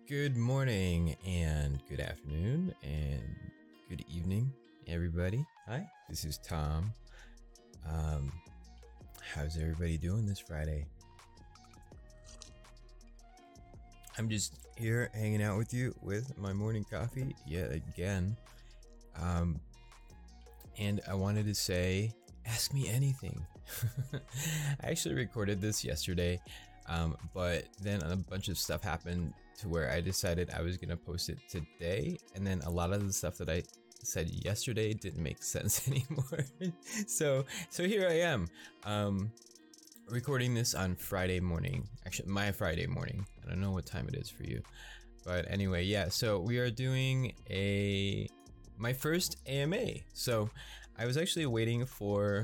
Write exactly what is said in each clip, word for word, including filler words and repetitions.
Good morning and good afternoon and good evening, everybody. Hi, this is Tom. Um, how's everybody doing this Friday? I'm just here hanging out with you with my morning coffee yet again. Um, and I wanted to say, ask me anything. I actually recorded this yesterday, um, but then a bunch of stuff happened to where I decided I was gonna post it today, and then a lot of the stuff that I said yesterday didn't make sense anymore. so so here I am, um, recording this on Friday morning. Actually, my Friday morning. I don't know what time it is for you, but anyway, yeah. So we are doing a my first A M A. So I was actually waiting for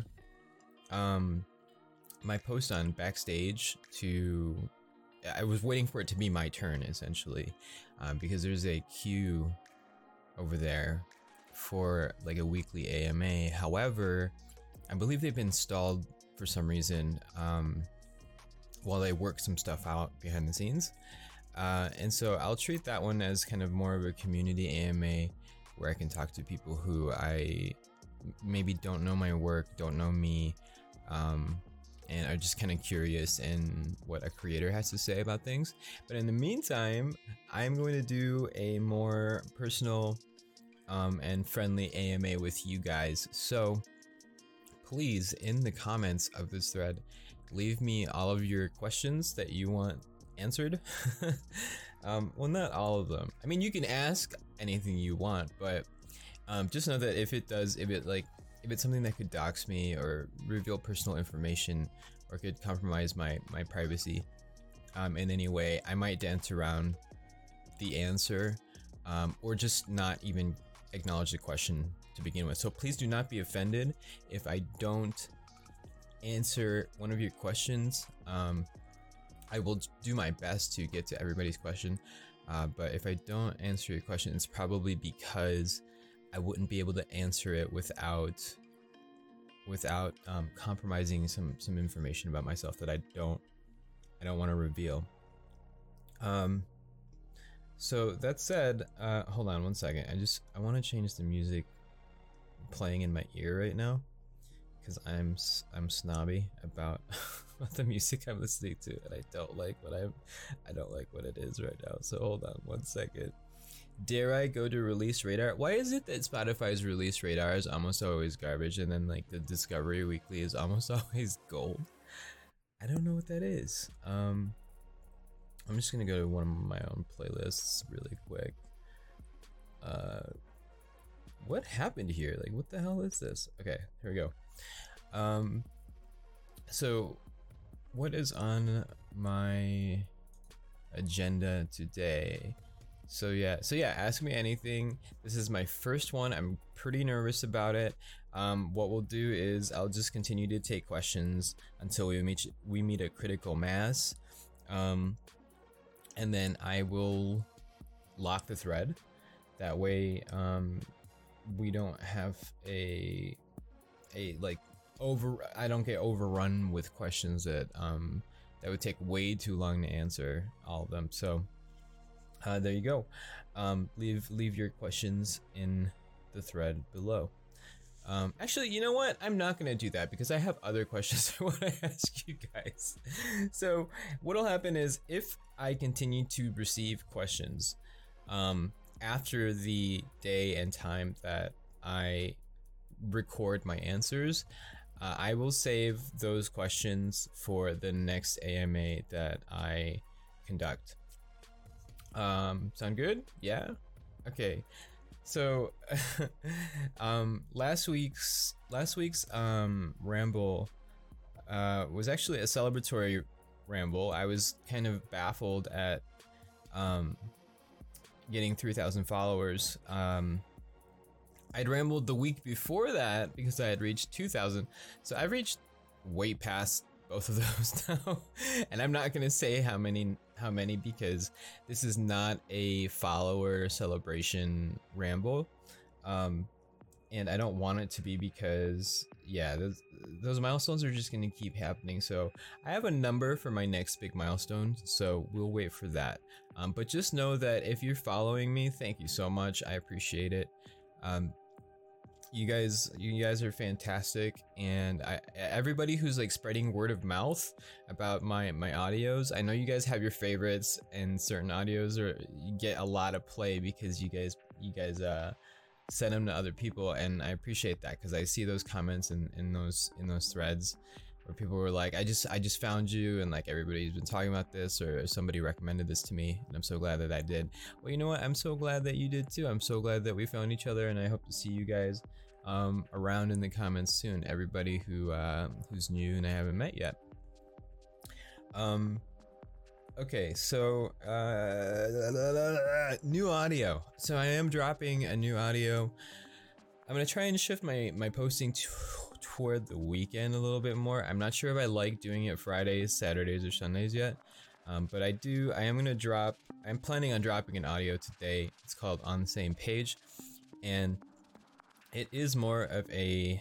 um my post on Backstage to. I was waiting for it to be my turn, essentially, um, because there's a queue over there for like a weekly A M A. However, I believe they've been stalled for some reason um, while they work some stuff out behind the scenes. Uh, and so I'll treat that one as kind of more of a community A M A where I can talk to people who I maybe don't know my work, don't know me, um, and are just kind of curious in what a creator has to say about things. But in the meantime, I'm going to do a more personal um, and friendly A M A with you guys. So please, in the comments of this thread, leave me all of your questions that you want answered. um, well, not all of them. I mean, you can ask anything you want, but um, just know that if it does, if it like, if it's something that could dox me or reveal personal information or could compromise my, my privacy um, in any way, I might dance around the answer um, or just not even acknowledge the question to begin with. So please do not be offended if I don't answer one of your questions. Um, I will do my best to get to everybody's question, uh, but if I don't answer your question, it's probably because I wouldn't be able to answer it without without um, compromising some some information about myself that I don't I don't want to reveal. Um, so that said, uh, hold on one second. I just I want to change the music playing in my ear right now because I'm I'm snobby about, about the music I'm listening to, and I don't like what I'm I don't like what it is right now. So hold on one second. Dare I go to release radar? Why is it that Spotify's release radar is almost always garbage and then like the Discovery Weekly is almost always gold? I don't know what that is. Um, I'm just gonna go to one of my own playlists really quick. Uh, what happened here? Like, what the hell is this? Okay, here we go. Um, so what is on my agenda today? So yeah, so yeah, ask me anything. This is my first one. I'm pretty nervous about it. Um, what we'll do is I'll just continue to take questions until we meet we meet a critical mass, um, and then I will lock the thread. That way, um, we don't have a a like over. I don't get overrun with questions that um that would take way too long to answer all of them. So. Uh, there you go. Um, leave leave your questions in the thread below. Um, actually, you know what? I'm not going to do that because I have other questions I want to ask you guys. So what'll happen is if I continue to receive questions um, after the day and time that I record my answers, uh, I will save those questions for the next A M A that I conduct. Um, sound good? Yeah? Okay. So, um, last week's, last week's, um, ramble, uh, was actually a celebratory ramble. I was kind of baffled at, um, getting three thousand followers. Um, I'd rambled the week before that because I had reached two thousand. So I've reached way past both of those now, and I'm not gonna say how many how many because this is not a follower celebration ramble. Um, and I don't want it to be because yeah, those, those milestones are just gonna keep happening. So I have a number for my next big milestone, so we'll wait for that. Um, but just know that if you're following me, thank you so much. I appreciate it. Um, you guys, you guys are fantastic, and I, everybody who's like spreading word of mouth about my my audios. I know you guys have your favorites, and certain audios are you get a lot of play because you guys you guys uh send them to other people, and I appreciate that because I see those comments in in those in those threads where people were like, I just I just found you, and like everybody's been talking about this, or somebody recommended this to me, and I'm so glad that I did. Well, you know what? I'm so glad that you did too. I'm so glad that we found each other, and I hope to see you guys um, around in the comments soon. Everybody who uh, who's new and I haven't met yet. Um. Okay, so uh, new audio. So I am dropping a new audio. I'm gonna try and shift my my posting to toward the weekend a little bit more. I'm not sure if I like doing it Fridays, Saturdays, or Sundays yet, um, but I do. I am gonna drop. I'm planning on dropping an audio today. It's called On the Same Page, and it is more of a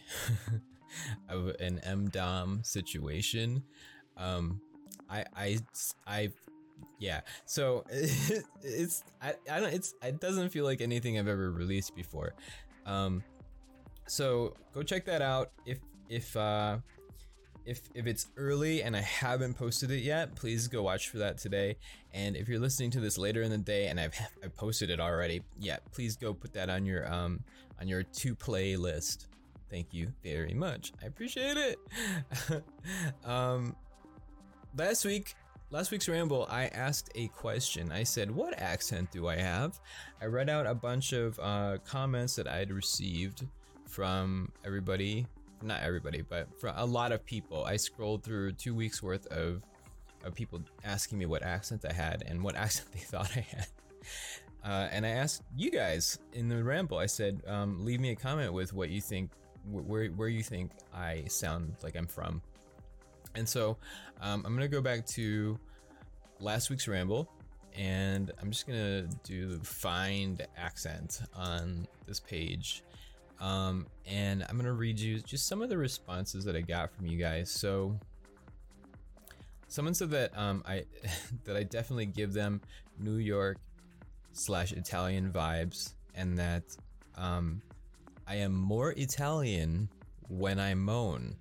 of an M DOM situation. Um, I I I. Yeah, so it's I, I don't it's it doesn't feel like anything I've ever released before. Um, so go check that out. If if uh, if if it's early and I haven't posted it yet, please go watch for that today. And if you're listening to this later in the day and I've I posted it already, yeah, please go put that on your um on your to play list. Thank you very much. I appreciate it. um, last week. Last week's ramble, I asked a question. I said, what accent do I have? I read out a bunch of uh, comments that I had received from everybody, not everybody, but from a lot of people. I scrolled through two weeks worth of, of people asking me what accent I had and what accent they thought I had. Uh, and I asked you guys in the ramble, I said, um, leave me a comment with what you think, wh where, where you think I sound like I'm from. And so um, I'm gonna go back to last week's ramble, and I'm just gonna do the find accent on this page, um, and I'm gonna read you just some of the responses that I got from you guys. So someone said that um, I that I definitely give them New York slash Italian vibes, and that um, I am more Italian when I moan.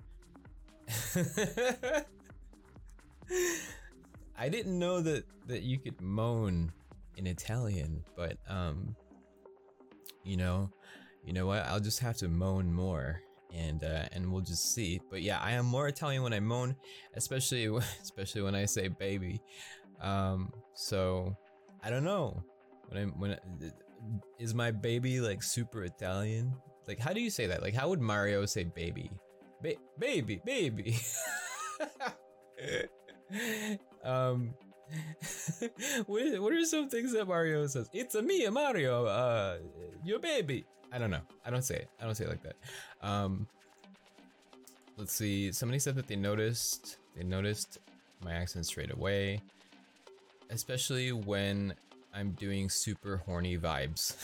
I didn't know that that you could moan in Italian, but um you know you know what, I'll just have to moan more, and uh and we'll just see. But yeah, I am more Italian when I moan, especially especially when I say baby. Um so I don't know when I when is my baby like super Italian? Like, how do you say that? Like, how would Mario say baby? Ba baby, baby. um, what, what are some things that Mario says? It's a me, Mario. Uh, your baby. I don't know. I don't say it. I don't say it like that. Um, let's see. Somebody said that they noticed. They noticed my accent straight away, especially when I'm doing super horny vibes.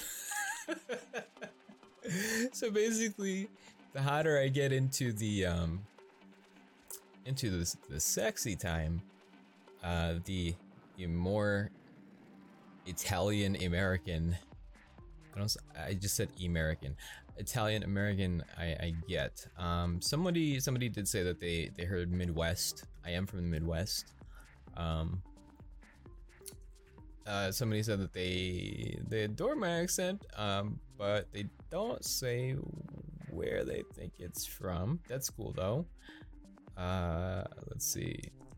So basically, the hotter I get into the um into the the sexy time, uh, the, the more Italian American. I don't. I just said American. Italian American. I, I get. Um, somebody somebody did say that they they heard Midwest. I am from the Midwest. Um. Uh, somebody said that they they adore my accent, um, but they don't say where they think it's from. That's cool though. Uh, let's see.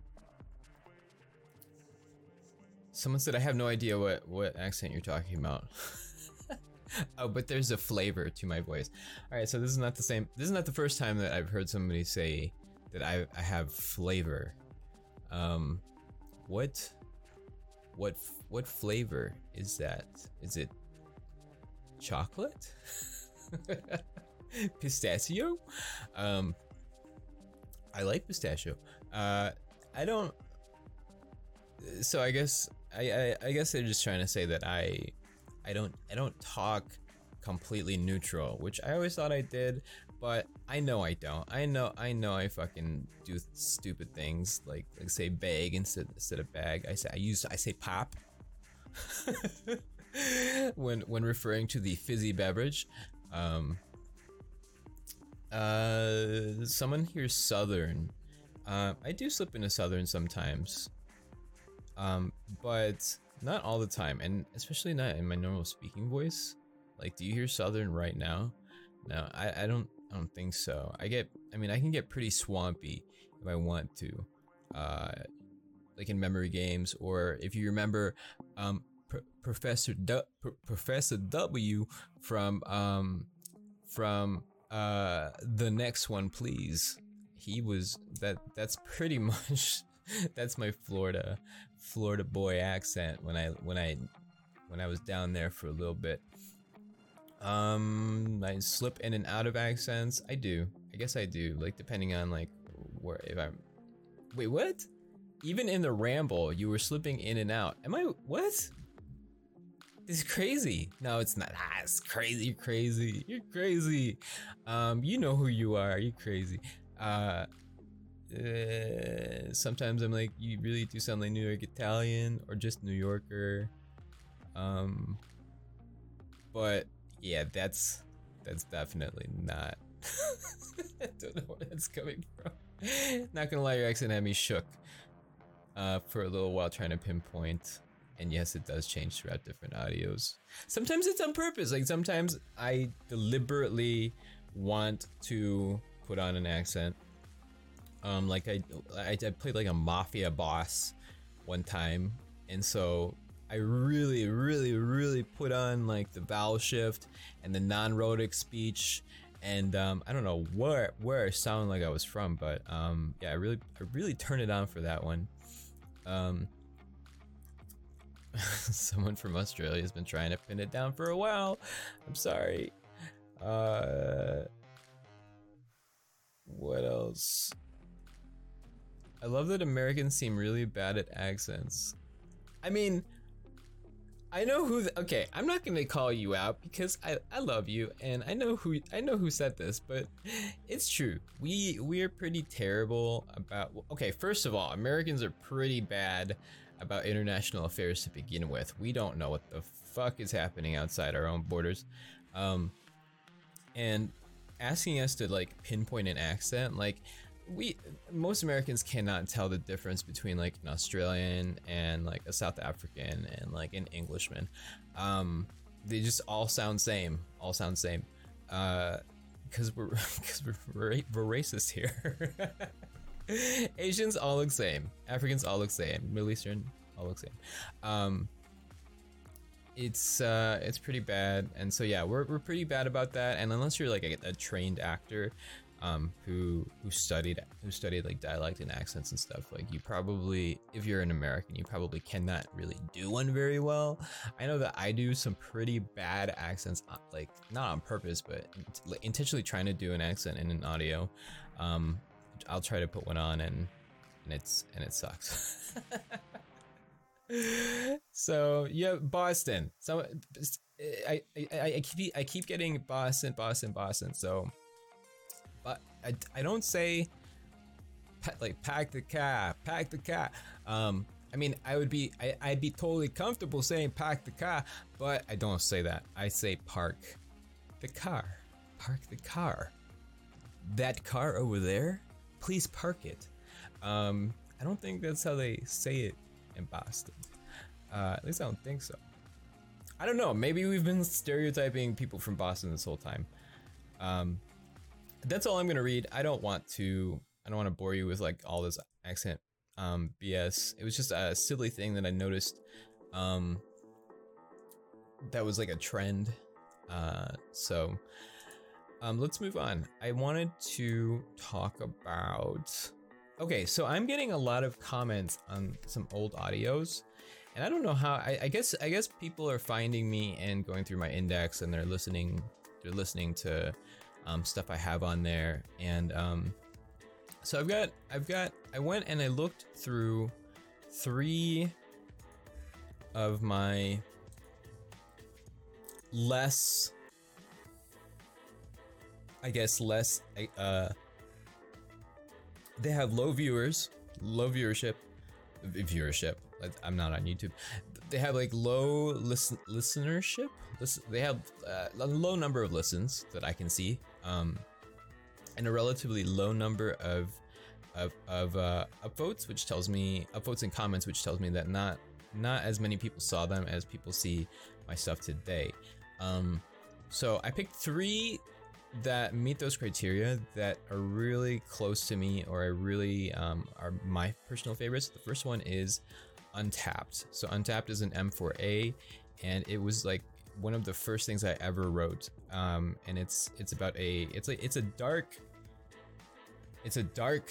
Someone said I have no idea what what accent you're talking about. Oh, but there's a flavor to my voice. All right, so this is not the same. This is not the first time that I've heard somebody say that I I have flavor. Um, what? What what flavor is that? Is it chocolate? Pistachio? Um, I like pistachio. Uh, I don't. So I guess I, I I guess they're just trying to say that I I don't I don't talk completely neutral, which I always thought I did, but I know I don't. I know I know I fucking do stupid things like like say bag instead instead of bag. I say I use I say pop when when referring to the fizzy beverage. Um, uh, someone here Southern. Uh, I do slip into Southern sometimes, um, but not all the time, and especially not in my normal speaking voice. Like, do you hear Southern right now? No, I, I don't I don't think so. I get I mean I can get pretty swampy if I want to, uh, like in memory games, or if you remember, um, P Professor du P Professor W from um from uh the next one, please. He was that that's pretty much that's my Florida Florida boy accent when I when I when I was down there for a little bit. Um, I slip in and out of accents. I do. I guess I do. Like depending on like where if I'm. Wait, what? Even in the ramble, you were slipping in and out. Am I what? This is crazy. No, it's not. Ah, it's crazy. You're crazy. You're crazy. Um, you know who you are. You're crazy. Uh, uh, sometimes I'm like, you really do sound like New York Italian or just New Yorker. Um, but yeah, that's that's definitely not. I don't know where that's coming from. Not gonna lie, your accent had me shook uh, for a little while trying to pinpoint. And yes, it does change throughout different audios. Sometimes it's on purpose. Like sometimes I deliberately want to put on an accent. Um, like I, I, I played like a mafia boss one time, and so I really, really, really put on like the vowel shift and the non-rhotic speech, and um, I don't know where where I sound like I was from, but um, yeah, I really, I really turned it on for that one. Um, someone from Australia has been trying to pin it down for a while. I'm sorry. Uh, what else? I love that Americans seem really bad at accents. I mean, I know who. The, okay, I'm not gonna call you out because I I love you and I know who I know who said this, but it's true. We we're pretty terrible about. Okay, first of all, Americans are pretty bad about international affairs to begin with. We don't know what the fuck is happening outside our own borders, um, and asking us to like pinpoint an accent, like. We most Americans cannot tell the difference between like an Australian and like a South African and like an Englishman. Um, they just all sound same, all sound same, uh, because we're because we're, we're we're racist here. Asians all look same, Africans all look same, Middle Eastern all look same. Um, it's uh, it's pretty bad, and so yeah, we're we're pretty bad about that. And unless you're like a, a trained actor. Um, who who studied who studied like dialect and accents and stuff, like you probably, if you're an American, you probably cannot really do one very well. I know that I do some pretty bad accents, like not on purpose, but intentionally trying to do an accent in an audio. Um, I'll try to put one on and and it's and it sucks. So yeah, Boston. So I I I keep I keep getting Boston, Boston, Boston. So. But I, I don't say like pack the car, pack the car. Um, I mean, I would be I, I'd be totally comfortable saying pack the car, but I don't say that. I say park the car, park the car. That car over there, please park it. Um, I don't think that's how they say it in Boston. Uh, at least I don't think so. I don't know. Maybe we've been stereotyping people from Boston this whole time. Um. That's all I'm gonna read. I don't want to. I don't want to bore you with like all this accent um, B S. It was just a silly thing that I noticed. Um, that was like a trend. Uh, so um, let's move on. I wanted to talk about. Okay, so I'm getting a lot of comments on some old audios, and I don't know how. I, I guess I guess people are finding me and going through my index, and they're listening. They're listening to. Um, stuff I have on there, and um, so I've got, I've got, I went and I looked through three of my less I guess less uh they have low viewers, low viewership, viewership. I'm not on YouTube. They have like low listen listenership. Listen, they have uh, a low number of listens that I can see, um, and a relatively low number of of of uh, upvotes, which tells me upvotes and comments, which tells me that not not as many people saw them as people see my stuff today. Um, so I picked three that meet those criteria that are really close to me, or I really um, are my personal favorites. The first one is Untapped. So Untapped is an M four A, and it was like one of the first things I ever wrote. Um, and it's it's about a it's like it's a dark it's a dark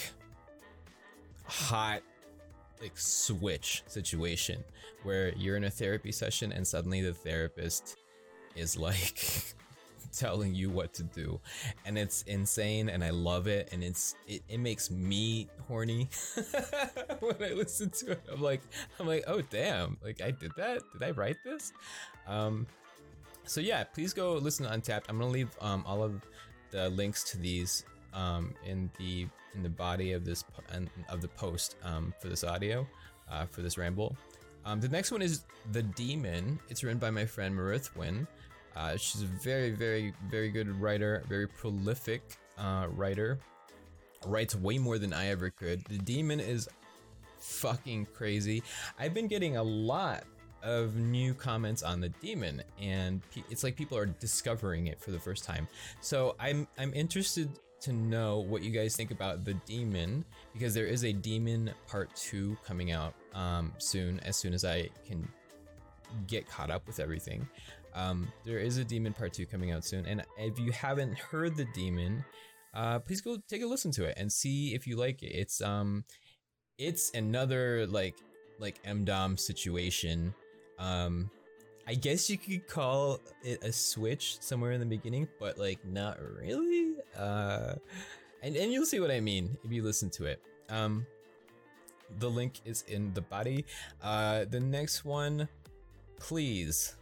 hot like switch situation where you're in a therapy session and suddenly the therapist is like telling you what to do, and it's insane, and I love it, and it's it, it makes me horny when I listen to it. I'm like I'm like oh damn, like I did that, did I write this? Um so yeah, please go listen to Untapped. I'm gonna leave um all of the links to these um in the in the body of this of the post um for this audio, uh for this ramble. Um the next one is The Demon. It's written by my friend Marith Wynn. Uh, she's a very, very, very good writer, very prolific uh, writer. Writes way more than I ever could. The Demon is fucking crazy. I've been getting a lot of new comments on The Demon, and it's like people are discovering it for the first time. So I'm I'm interested to know what you guys think about The Demon, because there is a Demon Part Two coming out um, soon. As soon as I can get caught up with everything. Um, there is a Demon Part two coming out soon, and if you haven't heard The Demon, uh, please go take a listen to it and see if you like it. It's um, it's another like like M D O M situation. Um, I guess you could call it a switch somewhere in the beginning, but like not really. Uh, and and you'll see what I mean if you listen to it. Um, the link is in the body. Uh, the next one, please.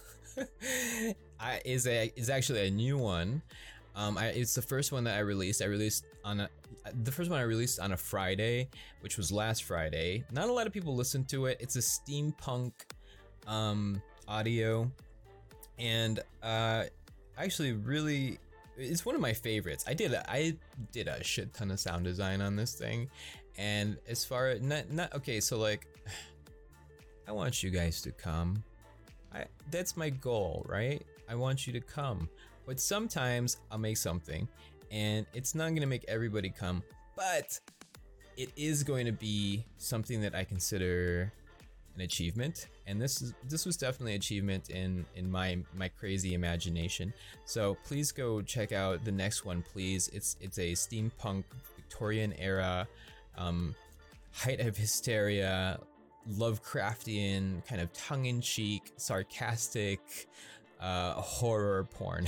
I, is a is actually a new one. Um, I, it's the first one that I released. I released on a, the first one I released on a Friday, which was last Friday. Not a lot of people listened to it. It's a steampunk um, audio, and uh, actually really, it's one of my favorites. I did a, I did a shit ton of sound design on this thing, and as far as not not okay, so like, I want you guys to come. I, that's my goal, right? I want you to come. But sometimes I'll make something and it's not going to make everybody come, but it is going to be something that I consider an achievement. And this is this was definitely an achievement in in my my crazy imagination. So please go check out the next one, please. It's it's a steampunk Victorian era, um, height of hysteria, Lovecraftian, kind of tongue-in-cheek, sarcastic uh, horror porn.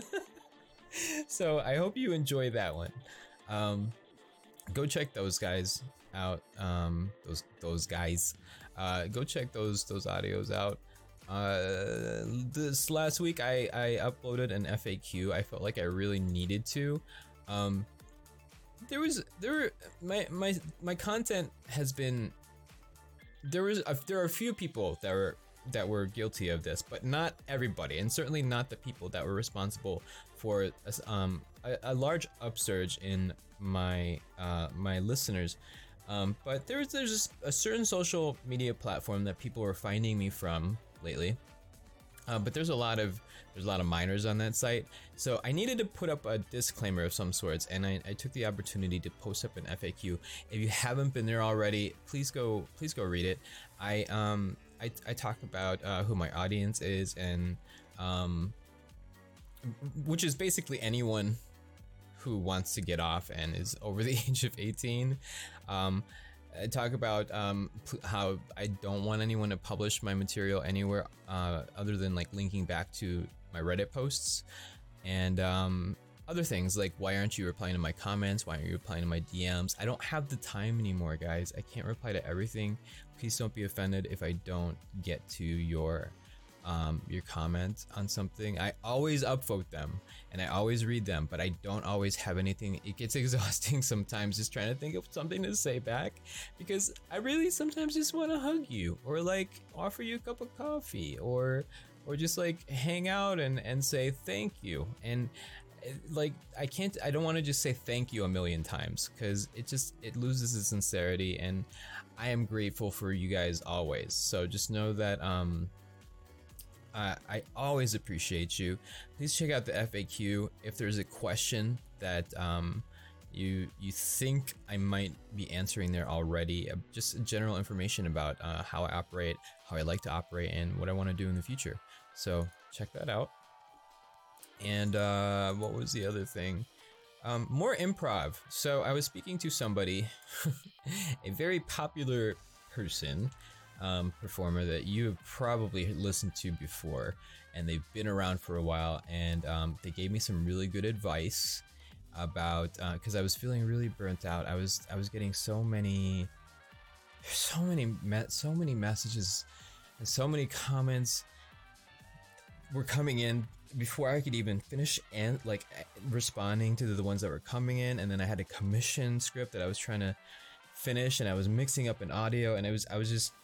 So I hope you enjoy that one. Um, go check those guys out. Um, those those guys. Uh, go check those those audios out. Uh, this last week I I uploaded an F A Q. I felt like I really needed to. Um, there was there were, my my my content has been. There was a, there are a few people that were that were guilty of this, but not everybody, and certainly not the people that were responsible for um, a, a large upsurge in my uh, my listeners. Um, but there's there's a certain social media platform that people are finding me from lately. Uh, but there's a lot of there's a lot of minors on that site, so I needed to put up a disclaimer of some sorts, and I, I took the opportunity to post up an F A Q. If you haven't been there already, please go please go read it. I um I, I talk about uh, who my audience is, and um which is basically anyone who wants to get off and is over the age of eighteen. Um, I talk about um, how I don't want anyone to publish my material anywhere uh, other than like linking back to my Reddit posts, and um, other things like why aren't you replying to my comments? Why aren't you replying to my D Ms? I don't have the time anymore, guys. I can't reply to everything. Please don't be offended if I don't get to your um, your comment on something. I always upvote them and I always read them, but I don't always have anything. It gets exhausting sometimes just trying to think of something to say back, because I really sometimes just want to hug you or like offer you a cup of coffee or or just like hang out and and say thank you. And like I can't I don't want to just say thank you a million times, because it just it loses its sincerity, and I am grateful for you guys always. So just know that um Uh, I always appreciate you. Please check out the F A Q if there's a question that um, you you think I might be answering there already. Uh, just general information about uh, how I operate, how I like to operate, and what I want to do in the future. So check that out. And uh, what was the other thing? Um, more improv. So I was speaking to somebody, a very popular person. Um, performer that you have probably listened to before, and they've been around for a while, and um, they gave me some really good advice about because uh, I was feeling really burnt out. I was I was getting so many, so many, me- so many messages, and so many comments were coming in before I could even finish and like responding to the ones that were coming in, and then I had a commission script that I was trying to finish, and I was mixing up an audio, and I was I was just.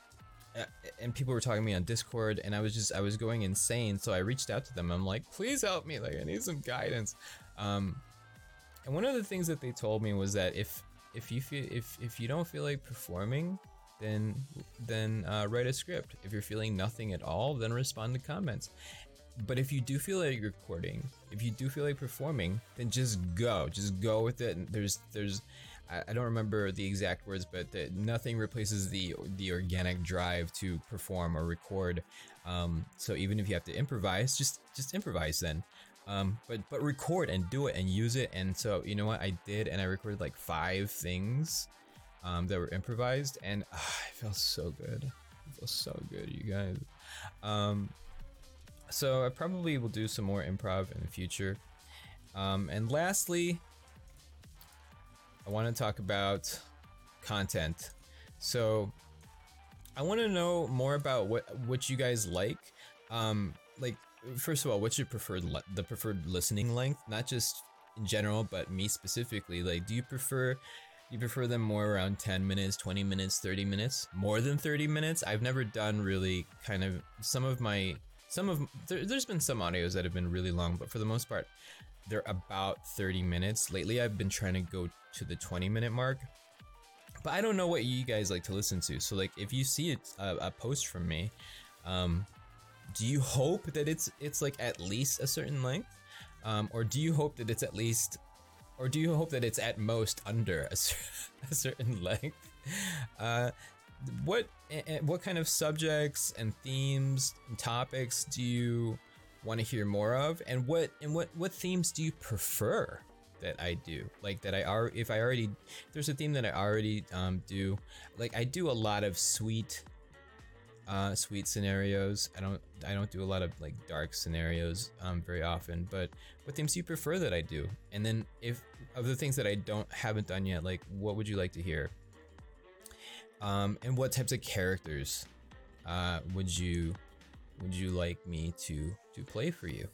And people were talking to me on Discord, and I was just I was going insane. So I reached out to them. I'm like, please help me, like I need some guidance. Um, and one of the things that they told me was that if if you feel if if you don't feel like performing, then then uh, write a script. If you're feeling nothing at all, then respond to comments. But if you do feel like recording, if you do feel like performing, then just go, just go with it. And there's there's I don't remember the exact words, but the, nothing replaces the the organic drive to perform or record. Um, so even if you have to improvise, just just improvise then. Um, but but record and do it and use it. And so you know what I did, and I recorded like five things um, that were improvised, and uh, it feels so good. It feels so good, you guys. Um, so I probably will do some more improv in the future. Um, and lastly, I want to talk about content. So I want to know more about what what you guys like. Um, like first of all, what's your preferred le- the preferred listening length? Not just in general, but me specifically. Like, do you prefer do you prefer them more around ten minutes, twenty minutes, thirty minutes, more than thirty minutes? I've never done really kind of some of my some of there, there's been some audios that have been really long, but for the most part, they're about thirty minutes. Lately, I've been trying to go to the twenty minute mark, but I don't know what you guys like to listen to. So like, if you see it, a, a post from me, um, do you hope that it's it's like at least a certain length, um, or do you hope that it's at least, or do you hope that it's at most under a, a certain length? Uh, what what kind of subjects and themes and topics do you want to hear more of, and what and what what themes do you prefer that I do? Like that I are if I already there's a theme that I already um do. Like I do a lot of sweet uh sweet scenarios. I don't I don't do a lot of like dark scenarios um very often, but what themes do you prefer that I do? And then if of the things that I don't haven't done yet, like what would you like to hear? Um and what types of characters uh would you would you like me to to play for you?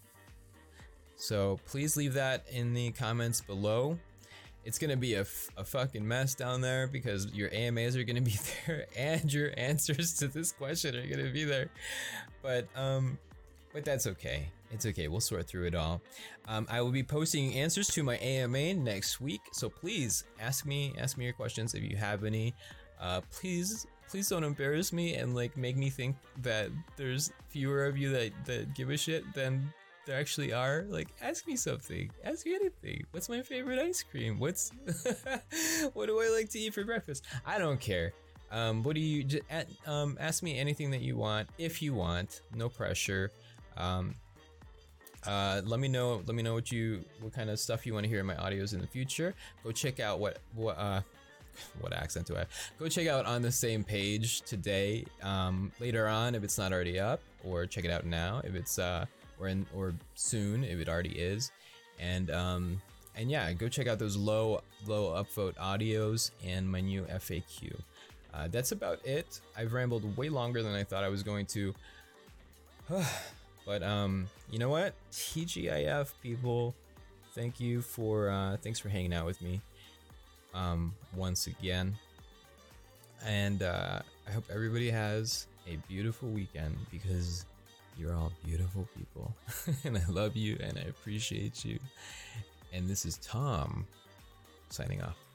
So please leave that in the comments below. It's gonna be a, f- a fucking mess down there because your A M As are gonna be there and your answers to this question are gonna be there. But um, but that's okay. It's okay. We'll sort through it all. Um, I will be posting answers to my A M A next week. So please ask me ask me your questions if you have any. Uh, please. Please don't embarrass me and like make me think that there's fewer of you that, that give a shit than there actually are. Like, ask me something. Ask me anything. What's my favorite ice cream? What's what do I like to eat for breakfast? I don't care. Um, what do you just um ask me anything that you want if you want. No pressure. Um, uh, let me know. Let me know what you what kind of stuff you want to hear in my audios in the future. Go check out what what uh. What accent do I have? Go check out On the Same Page today, um, later on if it's not already up, or check it out now if it's uh, or in or soon if it already is, and um, and yeah, go check out those low low upvote audios and my new F A Q. Uh, that's about it. I've rambled way longer than I thought I was going to. But um, you know what? T G I F people, thank you for uh, thanks for hanging out with me. Um, once again, and uh, I hope everybody has a beautiful weekend because you're all beautiful people, and I love you and I appreciate you. And this is Tom signing off.